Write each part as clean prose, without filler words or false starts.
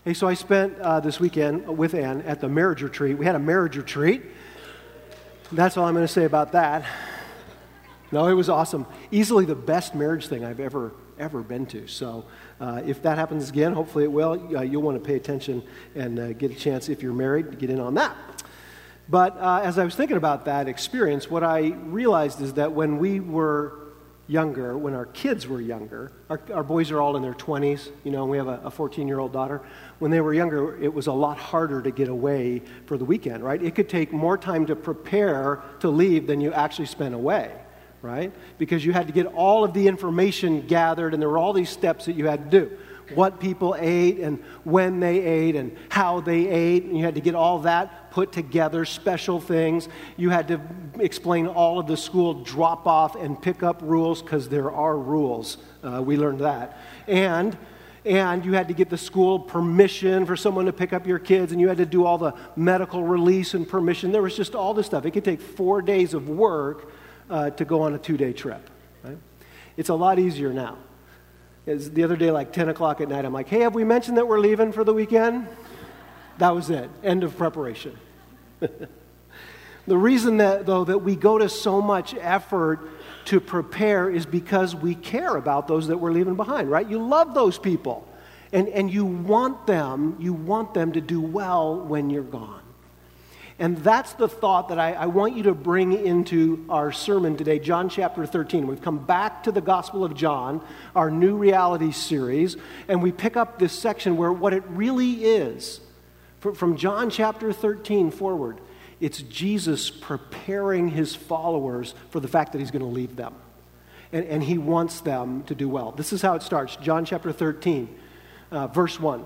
Hey, so I spent this weekend with Ann at the marriage retreat. We had a marriage retreat. That's all I'm going to say about that. No, it was awesome. Easily the best marriage thing I've ever been to. So if that happens again, hopefully it will, you'll want to pay attention and get a chance, if you're married, to get in on that. But as I was thinking about that experience, what I realized is that when we were younger, when our kids were younger, our boys are all in their 20s, and we have a 14-year-old daughter. When they were younger, it was a lot harder to get away for the weekend, right? It could take more time to prepare to leave than you actually spent away, right? Because you had to get all of the information gathered, and there were all these steps that you had to do. What people ate and when they ate and how they ate, and you had to get all that put together, special things. You had to explain all of the school drop-off and pick-up rules, because there are rules. We learned that. And you had to get the school permission for someone to pick up your kids, and you had to do all the medical release and permission. There was just all this stuff. It could take 4 days of work to go on a 2-day trip. Right? It's a lot easier now. The other day, like 10 o'clock at night, I'm like, hey, have we mentioned that we're leaving for the weekend? That was it. End of preparation. The reason that we go to so much effort to prepare is because we care about those that we're leaving behind, right? You love those people, and you want them to do well when you're gone. And that's the thought that I want you to bring into our sermon today, John chapter 13. We've come back to the Gospel of John, our New Reality series, and we pick up this section where what it really is, from John chapter 13 forward, it's Jesus preparing his followers for the fact that he's going to leave them. And he wants them to do well. This is how it starts, John chapter 13, verse 1.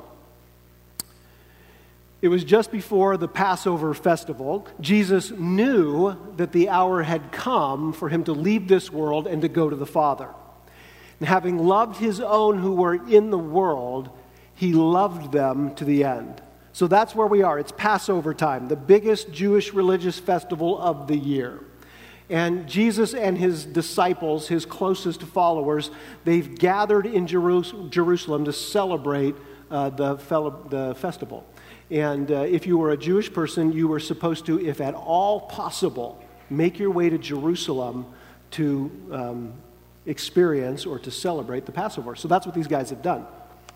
It was just before the Passover festival. Jesus knew that the hour had come for him to leave this world and to go to the Father. And having loved his own who were in the world, he loved them to the end. So that's where we are. It's Passover time, the biggest Jewish religious festival of the year. And Jesus and his disciples, his closest followers, they've gathered in Jerusalem to celebrate the festival. And if you were a Jewish person, you were supposed to, if at all possible, make your way to Jerusalem to experience or to celebrate the Passover. So that's what these guys have done.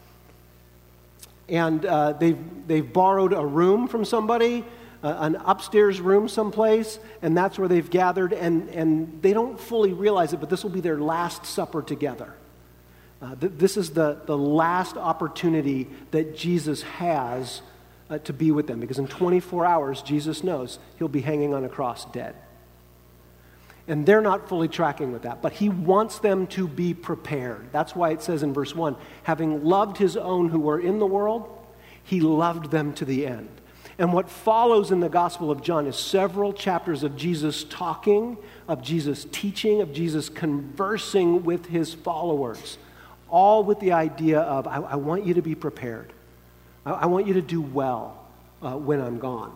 And they've borrowed a room from somebody, an upstairs room someplace, and that's where they've gathered. And they don't fully realize it, but this will be their last supper together. This is the last opportunity that Jesus has to be with them, because in 24 hours, Jesus knows he'll be hanging on a cross dead. And they're not fully tracking with that, but he wants them to be prepared. That's why it says in verse 1, having loved his own who were in the world, he loved them to the end. And what follows in the Gospel of John is several chapters of Jesus talking, of Jesus teaching, of Jesus conversing with his followers, all with the idea of, I want you to be prepared. I want you to do well when I'm gone.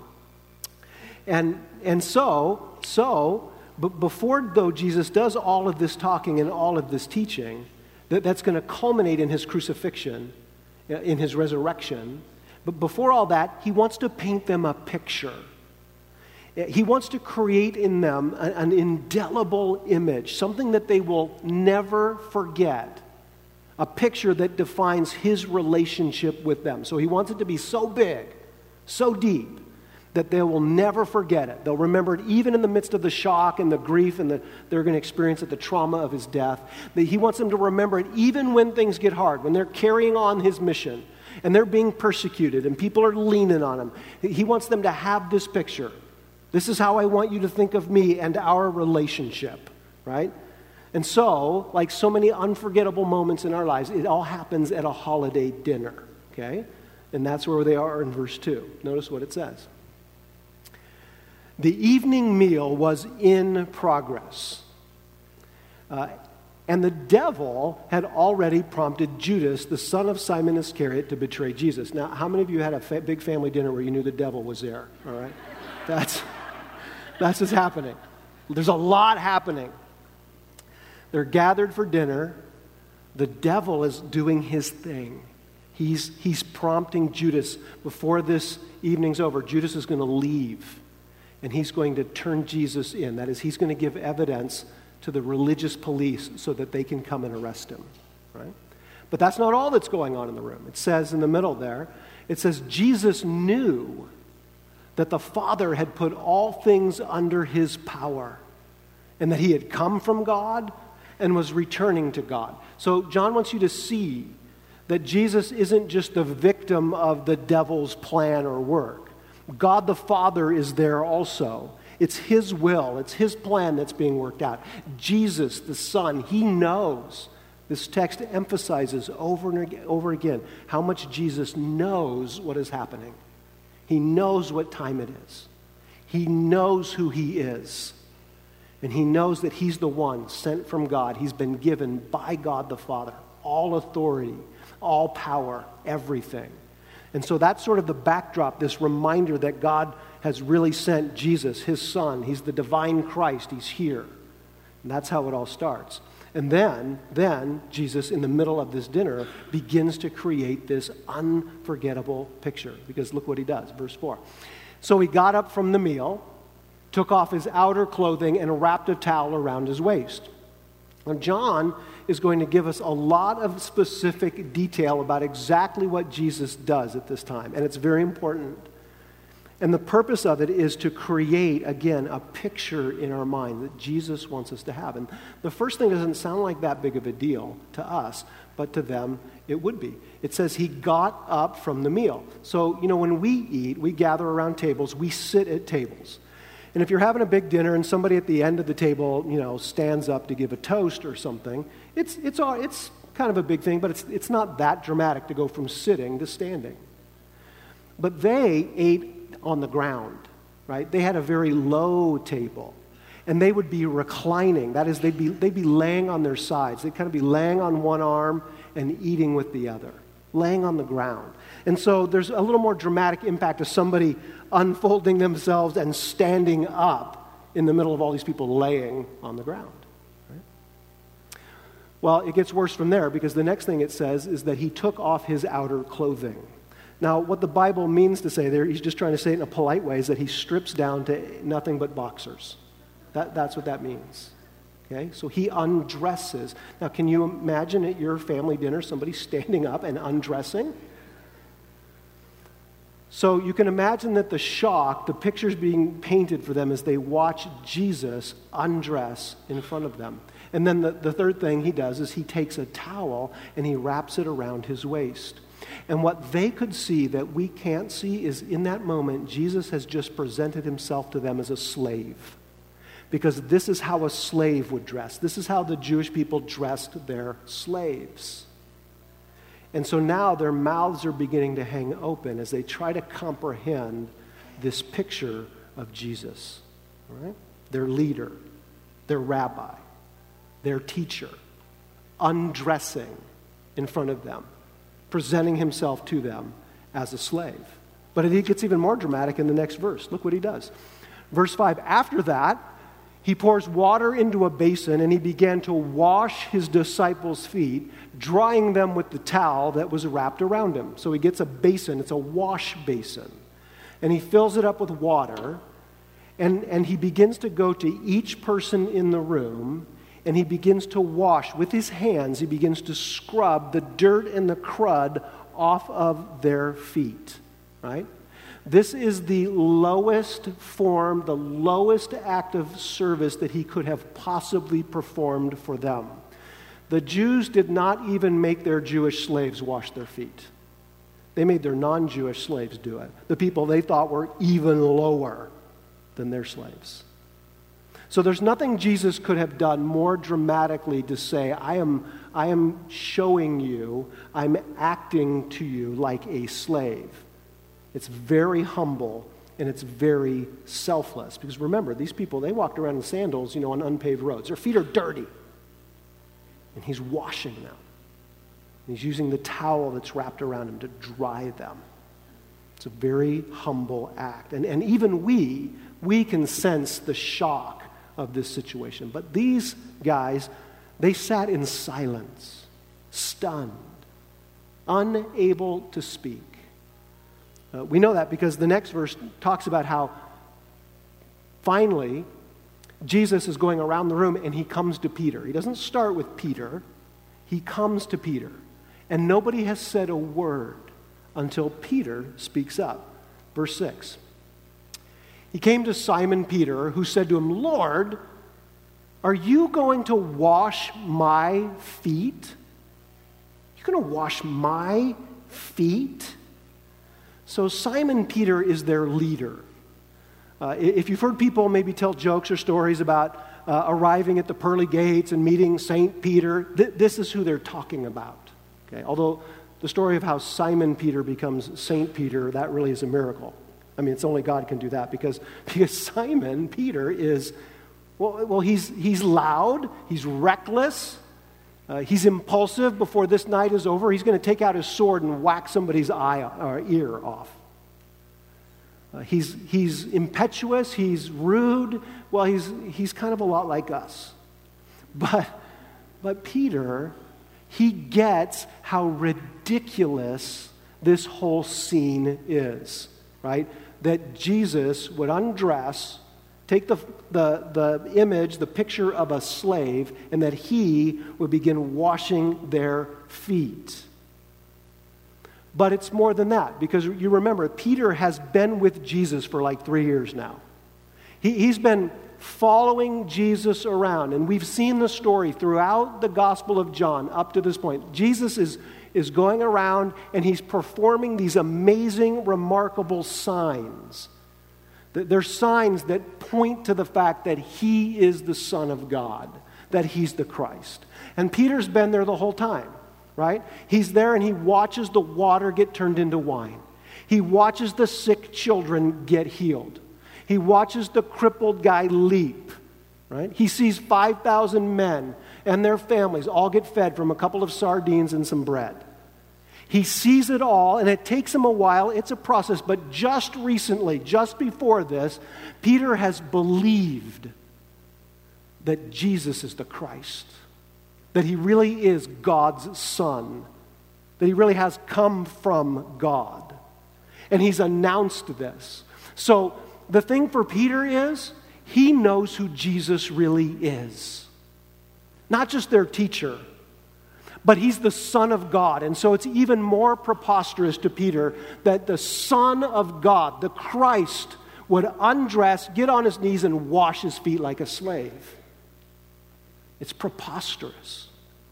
And so, but before, though, Jesus does all of this talking and all of this teaching, that's going to culminate in his crucifixion, in his resurrection. But before all that, he wants to paint them a picture. He wants to create in them an indelible image, something that they will never forget. A picture that defines his relationship with them. So he wants it to be so big, so deep, that they will never forget it. They'll remember it even in the midst of the shock and the grief and they're going to experience at the trauma of his death. That he wants them to remember it even when things get hard, when they're carrying on his mission and they're being persecuted and people are leaning on him. He wants them to have this picture. This is how I want you to think of me and our relationship, right? And so, like so many unforgettable moments in our lives, it all happens at a holiday dinner, okay? And that's where they are in verse 2. Notice what it says. The evening meal was in progress, and the devil had already prompted Judas, the son of Simon Iscariot, to betray Jesus. Now, how many of you had a big family dinner where you knew the devil was there, all right? That's what's happening. There's a lot happening. They're gathered for dinner. The devil is doing his thing. He's prompting Judas. Before this evening's over, Judas is going to leave, and he's going to turn Jesus in. That is, he's going to give evidence to the religious police so that they can come and arrest him, right? But that's not all that's going on in the room. It says in the middle there, it says, Jesus knew that the Father had put all things under his power, and that he had come from God and was returning to God. So John wants you to see that Jesus isn't just the victim of the devil's plan or work. God the Father is there also. It's his will, it's his plan that's being worked out. Jesus, the Son, he knows. This text emphasizes over and over again how much Jesus knows what is happening. He knows what time it is. He knows who he is. And he knows that he's the one sent from God. He's been given by God the Father all authority, all power, everything. And so that's sort of the backdrop, this reminder that God has really sent Jesus, his Son. He's the divine Christ. He's here. And that's how it all starts. And then Jesus, in the middle of this dinner, begins to create this unforgettable picture. Because look what he does, verse 4. So he got up from the meal, took off his outer clothing, and wrapped a towel around his waist. Now, John is going to give us a lot of specific detail about exactly what Jesus does at this time, and it's very important. And the purpose of it is to create, again, a picture in our mind that Jesus wants us to have. And the first thing doesn't sound like that big of a deal to us, but to them it would be. It says he got up from the meal. So, when we eat, we gather around tables, we sit at tables. And if you're having a big dinner and somebody at the end of the table, stands up to give a toast or something, it's kind of a big thing, but it's not that dramatic to go from sitting to standing. But they ate on the ground, right? They had a very low table, and they would be reclining. That is, they'd be laying on their sides. They'd kind of be laying on one arm and eating with the other, laying on the ground. And so there's a little more dramatic impact of somebody unfolding themselves and standing up in the middle of all these people laying on the ground. Right? Well, it gets worse from there, because the next thing it says is that he took off his outer clothing. Now, what the Bible means to say there, he's just trying to say it in a polite way, is that he strips down to nothing but boxers. That's what that means. Okay? So he undresses. Now, can you imagine at your family dinner somebody standing up and undressing? So you can imagine that the shock, the pictures being painted for them as they watch Jesus undress in front of them. And then the third thing he does is he takes a towel and he wraps it around his waist. And what they could see that we can't see is, in that moment, Jesus has just presented himself to them as a slave. Because this is how a slave would dress. This is how the Jewish people dressed their slaves. And so now their mouths are beginning to hang open as they try to comprehend this picture of Jesus. All right? Their leader, their rabbi, their teacher, undressing in front of them, presenting himself to them as a slave. But it gets even more dramatic in the next verse. Look what he does. Verse 5, after that, he pours water into a basin, and he began to wash his disciples' feet, drying them with the towel that was wrapped around him. So he gets a basin, it's a wash basin, and he fills it up with water, and he begins to go to each person in the room, and he begins to wash with his hands. He begins to scrub the dirt and the crud off of their feet, right? This is the lowest form, the lowest act of service that he could have possibly performed for them. The Jews did not even make their Jewish slaves wash their feet. They made their non-Jewish slaves do it. The people they thought were even lower than their slaves. So there's nothing Jesus could have done more dramatically to say, I am showing you, I'm acting to you like a slave. It's very humble, and it's very selfless. Because remember, these people, they walked around in sandals, on unpaved roads. Their feet are dirty. And he's washing them. And he's using the towel that's wrapped around him to dry them. It's a very humble act. And even we can sense the shock of this situation. But these guys, they sat in silence, stunned, unable to speak. We know that because the next verse talks about how finally Jesus is going around the room and he comes to Peter. He doesn't start with Peter. He comes to Peter. And nobody has said a word until Peter speaks up. Verse 6. He came to Simon Peter, who said to him, "Lord, are you going to wash my feet? You're going to wash my feet?" So Simon Peter is their leader. If you've heard people maybe tell jokes or stories about arriving at the pearly gates and meeting St. Peter, this is who they're talking about. Okay? Although the story of how Simon Peter becomes St. Peter, that really is a miracle. I mean, it's only God can do that because Simon Peter is, he's loud, he's reckless, he's impulsive. Before this night is over, he's going to take out his sword and whack somebody's eye or ear off. He's impetuous, he's rude. Well, he's kind of a lot like us. But Peter, he gets how ridiculous this whole scene is, right? That Jesus would undress, take the image, the picture of a slave, and that he would begin washing their feet. But it's more than that, because you remember, Peter has been with Jesus for like 3 years now. He's been following Jesus around, and we've seen the story throughout the Gospel of John up to this point. Jesus is going around, and he's performing these amazing, remarkable signs. They're signs that point to the fact that he is the Son of God, that he's the Christ. And Peter's been there the whole time. Right? He's there and he watches the water get turned into wine. He watches the sick children get healed. He watches the crippled guy leap. Right? He sees 5,000 men and their families all get fed from a couple of sardines and some bread. He sees it all, and it takes him a while. It's a process. But just recently, just before this, Peter has believed that Jesus is the Christ. That he really is God's Son. That he really has come from God. And he's announced this. So the thing for Peter is, he knows who Jesus really is. Not just their teacher, but he's the Son of God. And so it's even more preposterous to Peter that the Son of God, the Christ, would undress, get on his knees, and wash his feet like a slave. It's preposterous.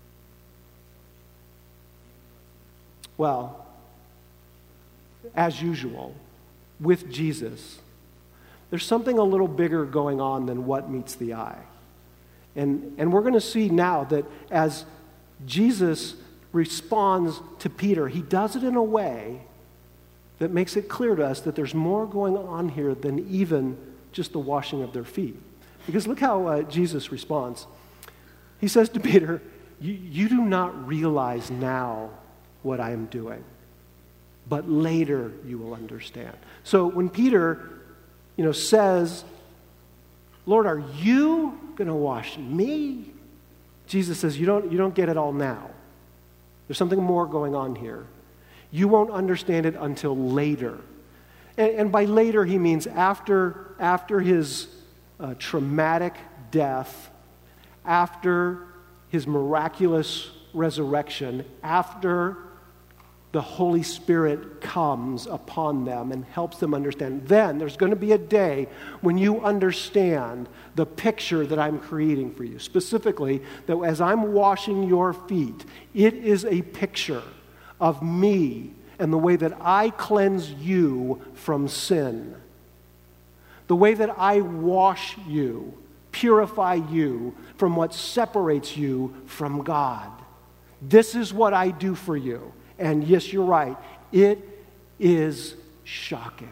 Well, as usual, with Jesus, there's something a little bigger going on than what meets the eye. And we're going to see now that as Jesus responds to Peter, he does it in a way that makes it clear to us that there's more going on here than even just the washing of their feet. Because look how Jesus responds. He says to Peter, you do not realize now what I am doing, but later you will understand. So when Peter, says, "Lord, are you going to wash me?" Jesus says, you don't get it all now. There's something more going on here. You won't understand it until later. And by later, he means after his traumatic death, after his miraculous resurrection, after the Holy Spirit comes upon them and helps them understand. Then there's going to be a day when you understand the picture that I'm creating for you. Specifically, that as I'm washing your feet, it is a picture of me and the way that I cleanse you from sin. The way that I wash you, purify you from what separates you from God. This is what I do for you. And yes, you're right. It is shocking.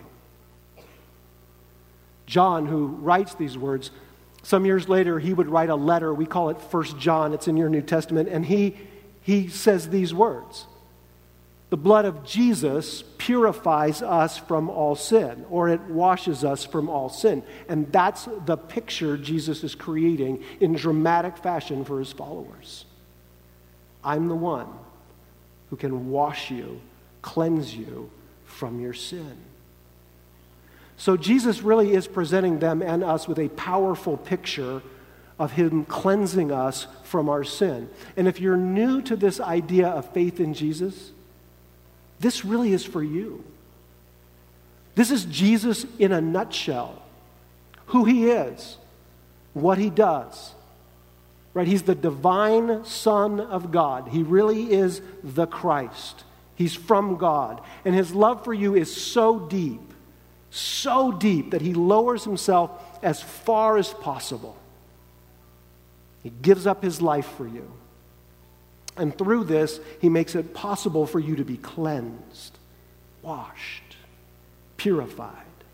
John, who writes these words, some years later, he would write a letter. We call it 1 John. It's in your New Testament. And he says these words. The blood of Jesus purifies us from all sin, or it washes us from all sin. And that's the picture Jesus is creating in dramatic fashion for his followers. I'm the one who can wash you, cleanse you from your sin. So Jesus really is presenting them and us with a powerful picture of him cleansing us from our sin. And if you're new to this idea of faith in Jesus, this really is for you. This is Jesus in a nutshell. Who he is, what he does. Right? He's the divine Son of God. He really is the Christ. He's from God. And his love for you is so deep that he lowers himself as far as possible. He gives up his life for you. And through this, he makes it possible for you to be cleansed, washed, purified.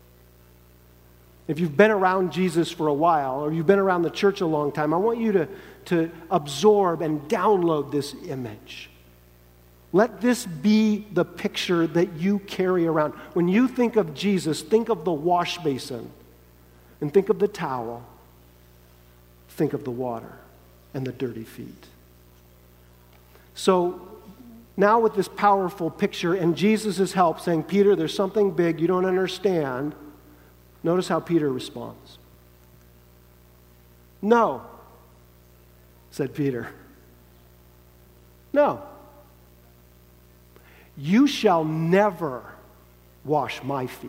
If you've been around Jesus for a while, or you've been around the church a long time, I want you to absorb and download this image. Let this be the picture that you carry around. When you think of Jesus, think of the wash basin, and think of the towel. Think of the water and the dirty feet. So now with this powerful picture and Jesus' help saying, Peter, there's something big you don't understand. Notice how Peter responds. No, said Peter. No. You shall never wash my feet.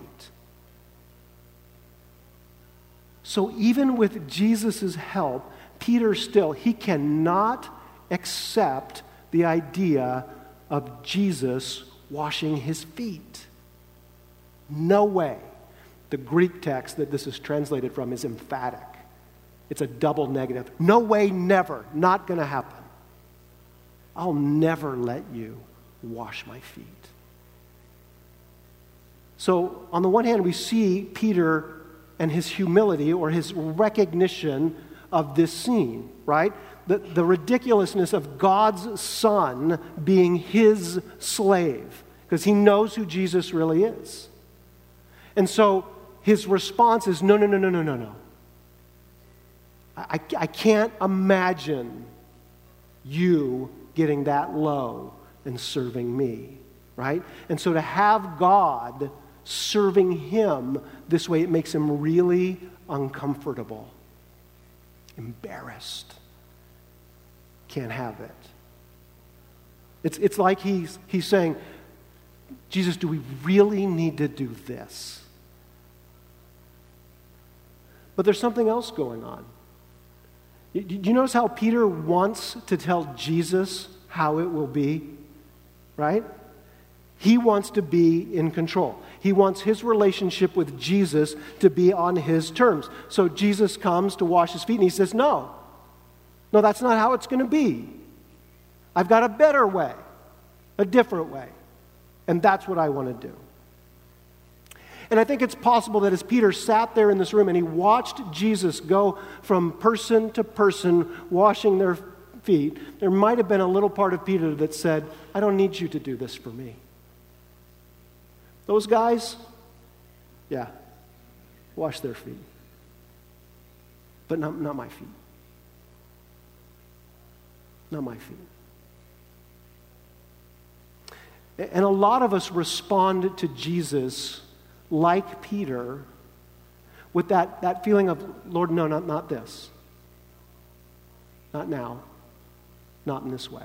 So even with Jesus' help, Peter still, he cannot accept the idea of Jesus washing his feet. No way. The Greek text that this is translated from is emphatic. It's a double negative. No way, never. Not going to happen. I'll never let you wash my feet. So, on the one hand, we see Peter and his humility or his recognition of this scene, right? The ridiculousness of God's Son being his slave, because he knows who Jesus really is. And so his response is, no. I can't imagine you getting that low and serving me, right? And so to have God serving him this way, it makes him really uncomfortable, embarrassed. Can't have it. It's like he's saying, Jesus, do we really need to do this? But there's something else going on. Do you notice how Peter wants to tell Jesus how it will be? Right? He wants to be in control. He wants his relationship with Jesus to be on his terms. So Jesus comes to wash his feet and he says, no, that's not how it's going to be. I've got a better way, a different way. And that's what I want to do. And I think it's possible that as Peter sat there in this room and he watched Jesus go from person to person washing their feet, there might have been a little part of Peter that said, I don't need you to do this for me. Those guys, yeah, wash their feet. But not my feet. Not my feet. And a lot of us respond to Jesus like Peter with that feeling of, Lord, no, not this. Not now. Not in this way.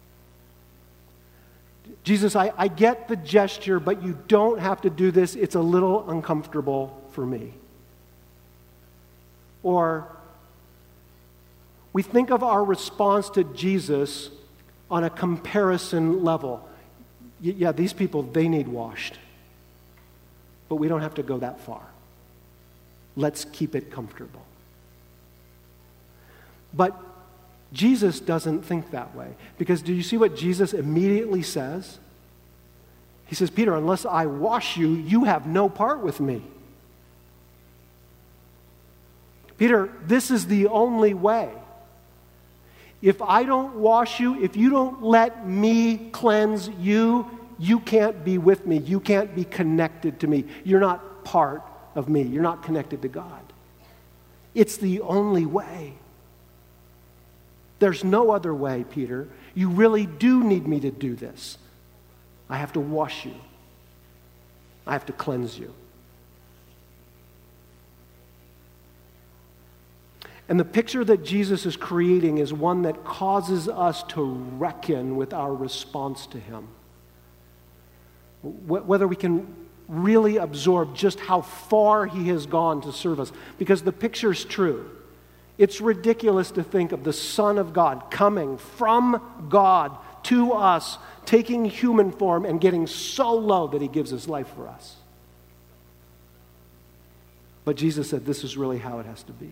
Jesus, I get the gesture, but you don't have to do this. It's a little uncomfortable for me. Or we think of our response to Jesus on a comparison level. Yeah, these people, they need washed. But we don't have to go that far. Let's keep it comfortable. But Jesus doesn't think that way. Because do you see what Jesus immediately says? He says, Peter, unless I wash you, you have no part with me. Peter, this is the only way. If I don't wash you, if you don't let me cleanse you, you can't be with me. You can't be connected to me. You're not part of me. You're not connected to God. It's the only way. There's no other way, Peter. You really do need me to do this. I have to wash you. I have to cleanse you. And the picture that Jesus is creating is one that causes us to reckon with our response to him. Whether we can really absorb just how far he has gone to serve us. Because the picture's true. It's ridiculous to think of the Son of God coming from God to us, taking human form and getting so low that he gives his life for us. But Jesus said this is really how it has to be.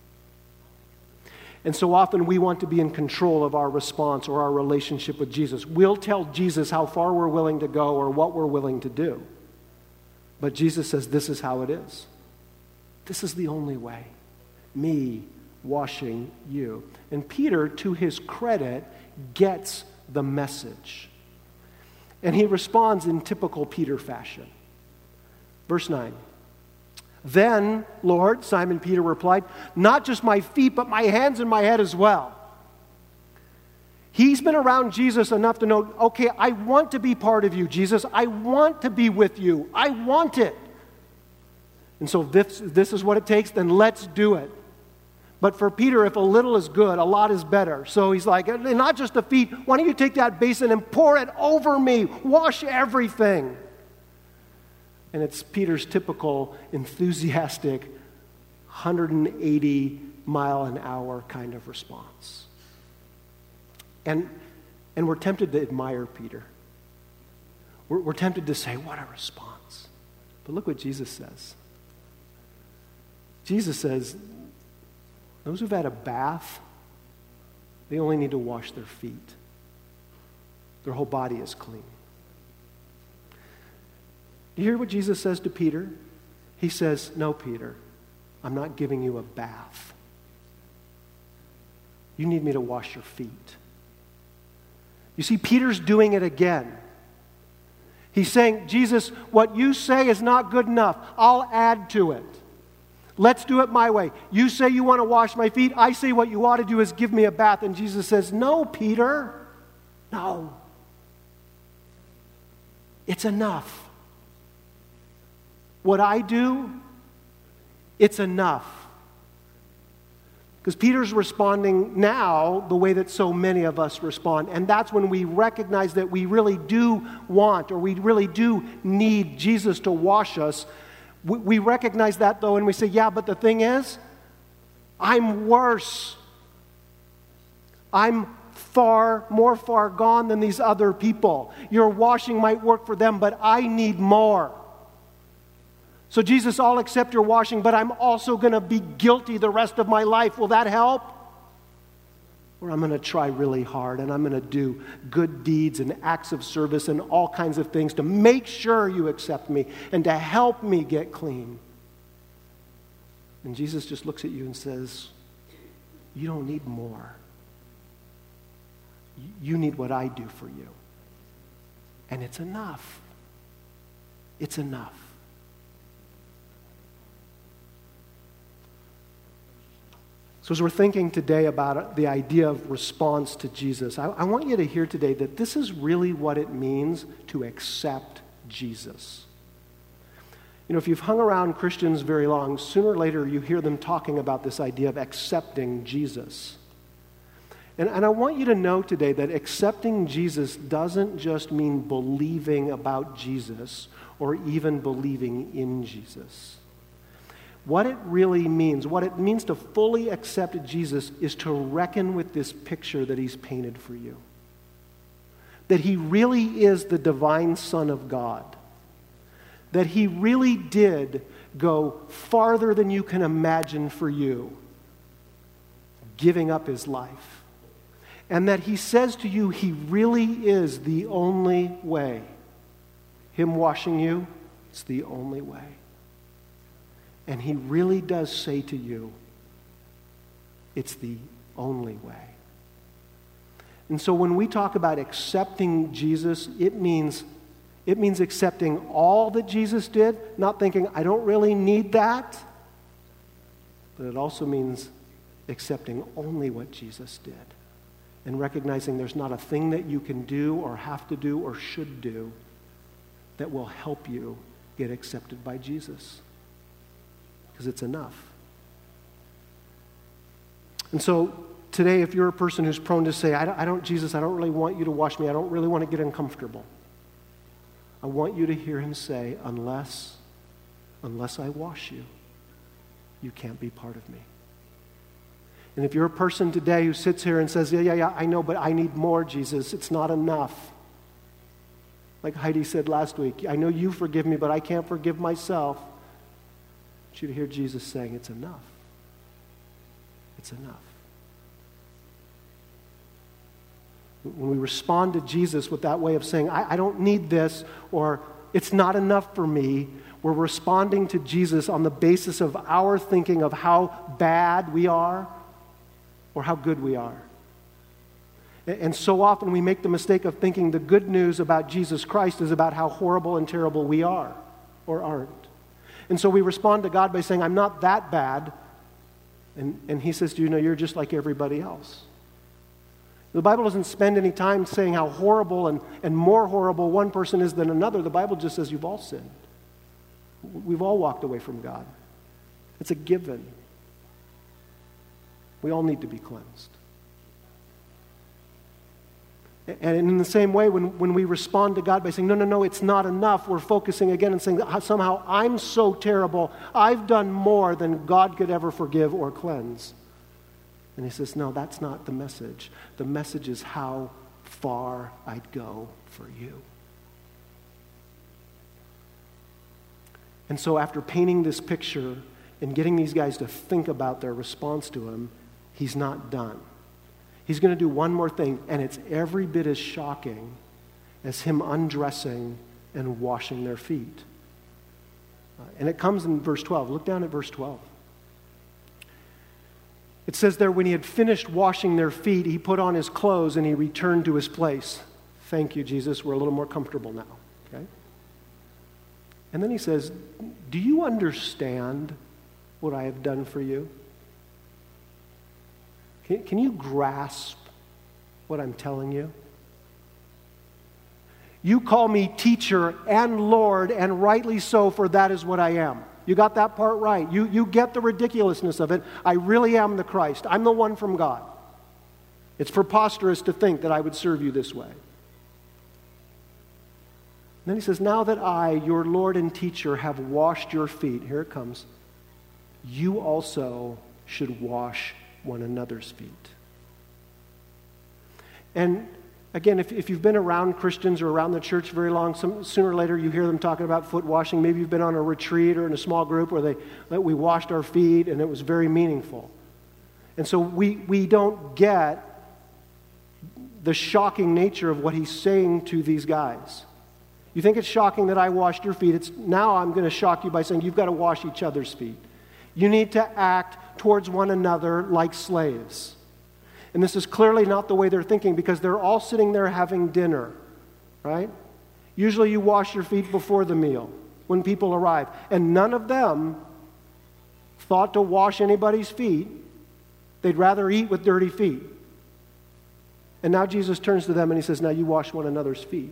And so often we want to be in control of our response or our relationship with Jesus. We'll tell Jesus how far we're willing to go or what we're willing to do. But Jesus says this is how it is. This is the only way. Me washing you. And Peter, to his credit, gets the message. And he responds in typical Peter fashion. Verse 9. Then, Lord, Simon Peter replied, not just my feet, but my hands and my head as well. He's been around Jesus enough to know, okay, I want to be part of you, Jesus. I want to be with you. I want it. And so this is what it takes, then let's do it. But for Peter, if a little is good, a lot is better. So he's like, not just the feet, why don't you take that basin and pour it over me? Wash everything. And it's Peter's typical enthusiastic 180 mile an hour kind of response. And we're tempted to admire Peter. We're tempted to say, what a response. But look what Jesus says. Jesus says, those who've had a bath, they only need to wash their feet. Their whole body is clean. You hear what Jesus says to Peter? He says, no, Peter, I'm not giving you a bath. You need me to wash your feet. You see, Peter's doing it again. He's saying, Jesus, what you say is not good enough. I'll add to it. Let's do it my way. You say you want to wash my feet. I say what you ought to do is give me a bath. And Jesus says, no, Peter, no. It's enough. What I do, it's enough. Because Peter's responding now the way that so many of us respond. And that's when we recognize that we really do want or we really do need Jesus to wash us. We recognize that though and we say, yeah, but the thing is, I'm worse. I'm more far gone than these other people. Your washing might work for them, but I need more. So Jesus, I'll accept your washing, but I'm also going to be guilty the rest of my life. Will that help? Or I'm going to try really hard and I'm going to do good deeds and acts of service and all kinds of things to make sure you accept me and to help me get clean. And Jesus just looks at you and says, you don't need more. You need what I do for you. And it's enough. It's enough. So as we're thinking today about the idea of response to Jesus, I want you to hear today that this is really what it means to accept Jesus. You know, if you've hung around Christians very long, sooner or later you hear them talking about this idea of accepting Jesus. And I want you to know today that accepting Jesus doesn't just mean believing about Jesus or even believing in Jesus. What it really means, what it means to fully accept Jesus is to reckon with this picture that he's painted for you. That he really is the divine Son of God. That he really did go farther than you can imagine for you, giving up his life. And that he says to you, he really is the only way. Him washing you, it's the only way. And he really does say to you, it's the only way. And so when we talk about accepting Jesus, it means accepting all that Jesus did, not thinking, I don't really need that. But it also means accepting only what Jesus did and recognizing there's not a thing that you can do or have to do or should do that will help you get accepted by Jesus. Because it's enough. And so today, if you're a person who's prone to say, Jesus, I don't really want you to wash me. I don't really want to get uncomfortable. I want you to hear him say, unless I wash you, you can't be part of me. And if you're a person today who sits here and says, yeah, I know, but I need more, Jesus. It's not enough. Like Heidi said last week, I know you forgive me, but I can't forgive myself. I want you to hear Jesus saying, it's enough. It's enough. When we respond to Jesus with that way of saying, I don't need this, or it's not enough for me, we're responding to Jesus on the basis of our thinking of how bad we are or how good we are. And so often we make the mistake of thinking the good news about Jesus Christ is about how horrible and terrible we are or aren't. And so we respond to God by saying, I'm not that bad. And he says, do you know you're just like everybody else? The Bible doesn't spend any time saying how horrible and more horrible one person is than another. The Bible just says you've all sinned. We've all walked away from God. It's a given. We all need to be cleansed. And in the same way, when we respond to God by saying, no, it's not enough, we're focusing again and saying, somehow I'm so terrible, I've done more than God could ever forgive or cleanse. And he says, no, that's not the message. The message is how far I'd go for you. And so after painting this picture and getting these guys to think about their response to him, he's not done. He's going to do one more thing, and it's every bit as shocking as him undressing and washing their feet. And it comes in verse 12. Look down at verse 12. It says there, when he had finished washing their feet, he put on his clothes and he returned to his place. Thank you, Jesus. We're a little more comfortable now. Okay? And then he says, do you understand what I have done for you? Can you grasp what I'm telling you? You call me teacher and Lord, and rightly so, for that is what I am. You got that part right. You get the ridiculousness of it. I really am the Christ. I'm the one from God. It's preposterous to think that I would serve you this way. And then he says, now that I, your Lord and teacher, have washed your feet, here it comes, you also should wash one another's feet. And again, if you've been around Christians or around the church very long, sooner or later you hear them talking about foot washing. Maybe you've been on a retreat or in a small group where we washed our feet and it was very meaningful. And so we don't get the shocking nature of what he's saying to these guys. You think it's shocking that I washed your feet. Now I'm going to shock you by saying you've got to wash each other's feet. You need to act towards one another like slaves. And this is clearly not the way they're thinking, because they're all sitting there having dinner, right? Usually you wash your feet before the meal when people arrive. And none of them thought to wash anybody's feet. They'd rather eat with dirty feet. And now Jesus turns to them and he says, now you wash one another's feet.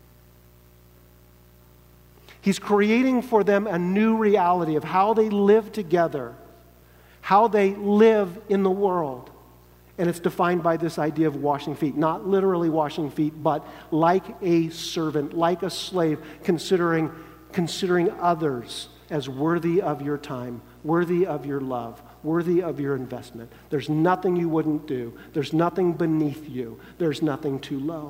He's creating for them a new reality of how they live together, how they live in the world. And it's defined by this idea of washing feet. Not literally washing feet, but like a servant, like a slave, considering others as worthy of your time, worthy of your love, worthy of your investment. There's nothing you wouldn't do. There's nothing beneath you. There's nothing too low.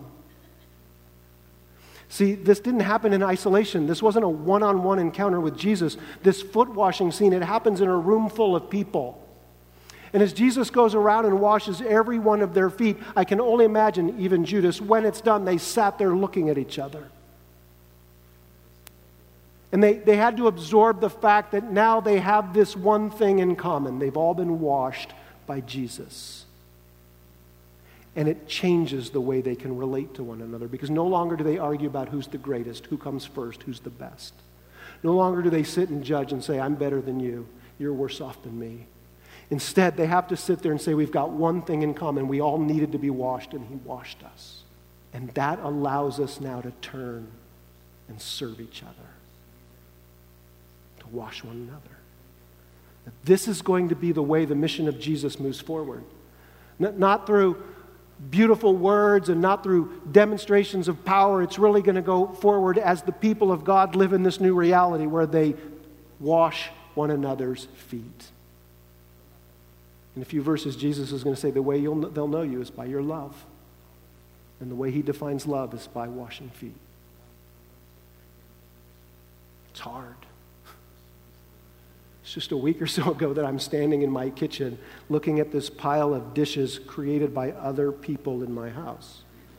See, this didn't happen in isolation. This wasn't a one-on-one encounter with Jesus. This foot washing scene, it happens in a room full of people. And as Jesus goes around and washes every one of their feet, I can only imagine, even Judas, when it's done, they sat there looking at each other. And they had to absorb the fact that now they have this one thing in common. They've all been washed by Jesus. And it changes the way they can relate to one another, because no longer do they argue about who's the greatest, who comes first, who's the best. No longer do they sit and judge and say, I'm better than you, you're worse off than me. Instead, they have to sit there and say, we've got one thing in common. We all needed to be washed, and he washed us. And that allows us now to turn and serve each other, to wash one another. This is going to be the way the mission of Jesus moves forward. Not through beautiful words and not through demonstrations of power. It's really going to go forward as the people of God live in this new reality where they wash one another's feet. In a few verses, Jesus is going to say the way they'll know you is by your love. And the way he defines love is by washing feet. It's hard. It's just a week or so ago that I'm standing in my kitchen looking at this pile of dishes created by other people in my house.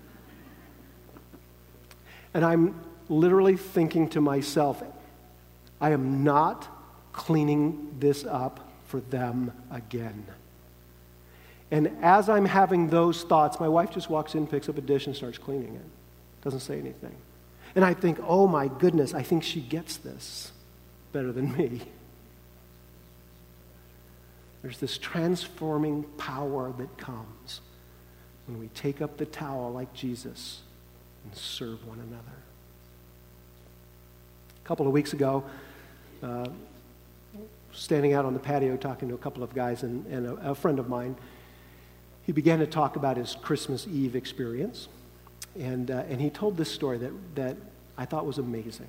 And I'm literally thinking to myself, I am not cleaning this up for them again. And as I'm having those thoughts, my wife just walks in, picks up a dish, and starts cleaning it. Doesn't say anything. And I think, oh my goodness, I think she gets this better than me. There's this transforming power that comes when we take up the towel like Jesus and serve one another. A couple of weeks ago, standing out on the patio talking to a couple of guys and a friend of mine, he began to talk about his Christmas Eve experience. And he told this story that I thought was amazing.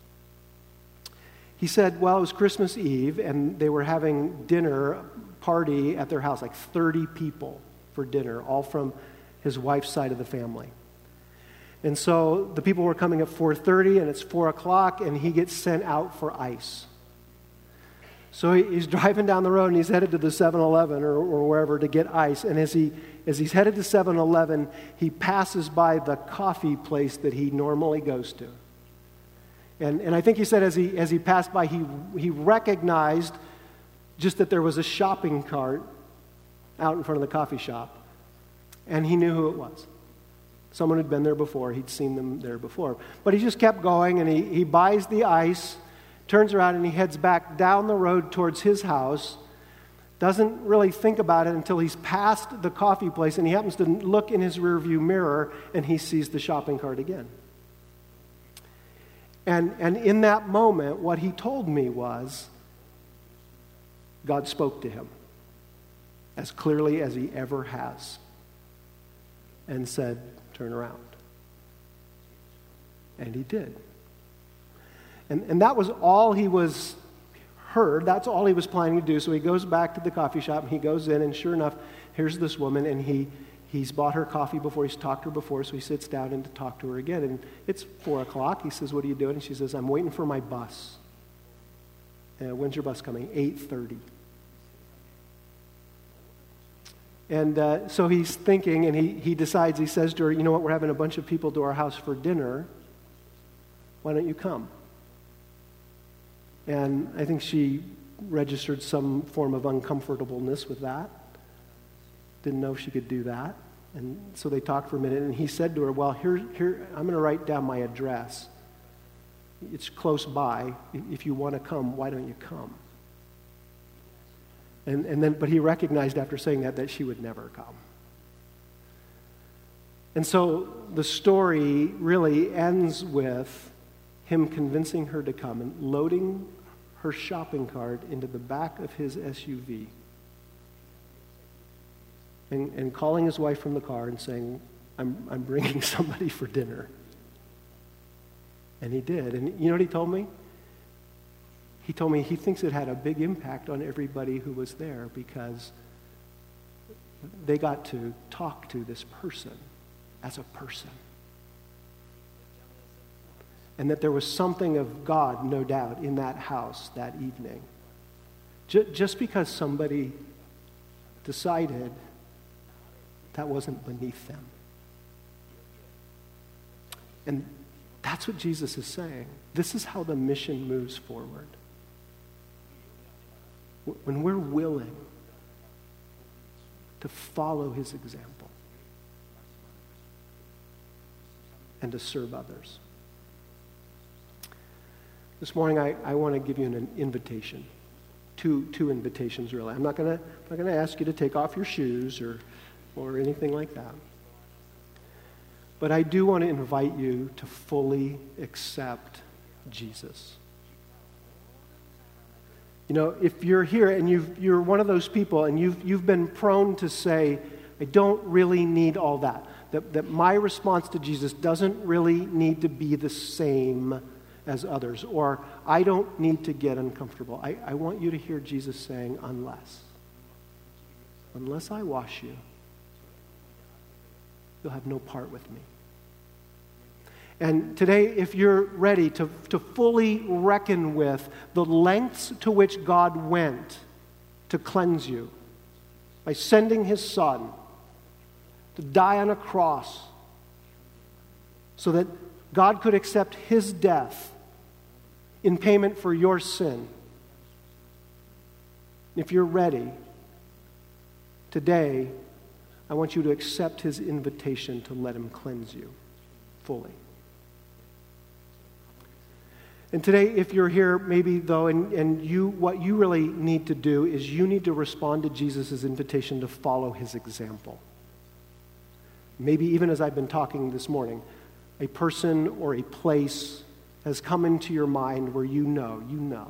He said, well, it was Christmas Eve, and they were having dinner party at their house, like 30 people for dinner, all from his wife's side of the family. And so the people were coming at 4:30, and it's 4 o'clock, and he gets sent out for ice. So he's driving down the road, and he's headed to the 7-Eleven or wherever to get ice. And as he's headed to 7-Eleven, he passes by the coffee place that he normally goes to. And I think he said as he passed by, he recognized just that there was a shopping cart out in front of the coffee shop. And he knew who it was. Someone had been there before. He'd seen them there before. But he just kept going, and he buys the ice, turns around, and he heads back down the road towards his house. Doesn't really think about it until he's past the coffee place, and he happens to look in his rearview mirror, and he sees the shopping cart again. And in that moment, what he told me was, God spoke to him as clearly as he ever has and said, turn around. And he did. And that was all he was heard. That's all he was planning to do. So he goes back to the coffee shop, and he goes in, and sure enough, here's this woman, and he's bought her coffee before, he's talked to her before, so he sits down and to talk to her again. And it's 4 o'clock. He says, what are you doing? And she says, I'm waiting for my bus. When's your bus coming? 8:30. And so he's thinking, and he decides, he says to her, you know what, we're having a bunch of people to our house for dinner. Why don't you come? And I think she registered some form of uncomfortableness with that. Didn't know if she could do that. And so they talked for a minute, and he said to her, well, here I'm going to write down my address. It's close by. If you want to come, why don't you come? But he recognized after saying that she would never come. And so the story really ends with him convincing her to come and loading her shopping cart into the back of his SUV and calling his wife from the car and saying, I'm bringing somebody for dinner. And he did. And you know what he told me? He told me he thinks it had a big impact on everybody who was there because they got to talk to this person as a person. And that there was something of God, no doubt, in that house that evening. Just because somebody decided that wasn't beneath them. And that's what Jesus is saying. This is how the mission moves forward. When we're willing to follow his example and to serve others. This morning, I want to give you an invitation. Two invitations, really. I'm not going to ask you to take off your shoes or anything like that. But I do want to invite you to fully accept Jesus. You know, if you're here and you're one of those people and you've been prone to say, I don't really need all that. That my response to Jesus doesn't really need to be the same as others. Or I don't need to get uncomfortable. I want you to hear Jesus saying, unless I wash you, you'll have no part with me. And today, if you're ready to fully reckon with the lengths to which God went to cleanse you by sending his Son to die on a cross so that God could accept his death in payment for your sin. If you're ready, today, I want you to accept his invitation to let him cleanse you fully. And today, if you're here, maybe though, and what you really need to do is you need to respond to Jesus' invitation to follow his example. Maybe even as I've been talking this morning, a person or a place has come into your mind where you know,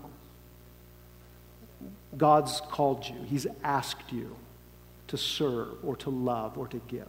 God's called you. He's asked you to serve or to love or to give.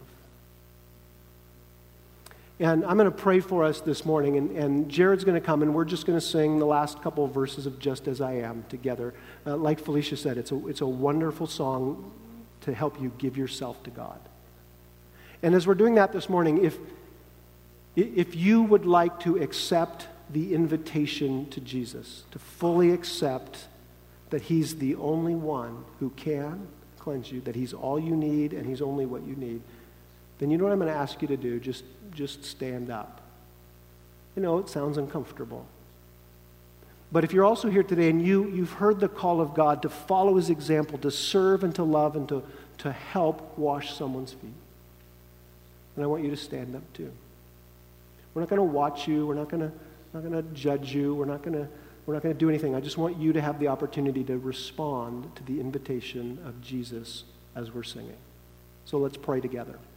And I'm going to pray for us this morning, and Jared's going to come, and we're just going to sing the last couple of verses of Just As I Am together. Like Felicia said, it's a wonderful song to help you give yourself to God. And as we're doing that this morning, if you would like to accept the invitation to Jesus, to fully accept that he's the only one who can cleanse you, that he's all you need and he's only what you need, then you know what I'm going to ask you to do? Just stand up. I know it sounds uncomfortable. But if you're also here today and you've heard the call of God to follow his example, to serve and to love and to help wash someone's feet, then I want you to stand up too. We're not going to watch you. We're not going to judge you. We're not going to do anything. I just want you to have the opportunity to respond to the invitation of Jesus as we're singing. So let's pray together.